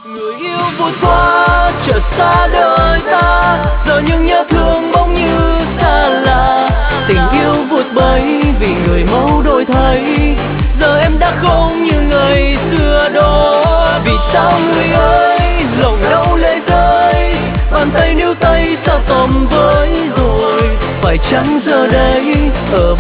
Người yêu vụt qua chợt xa đời ta, giờ những nhớ thương bỗng như xa lạ. Tình yêu vụt bay vì người mẫu đổi thay, giờ em đã không như ngày xưa đó. Vì sao người ơi lòng đau lệ rơi, bàn tay níu tay sao tầm với rồi. Phải chăng giờ đây ở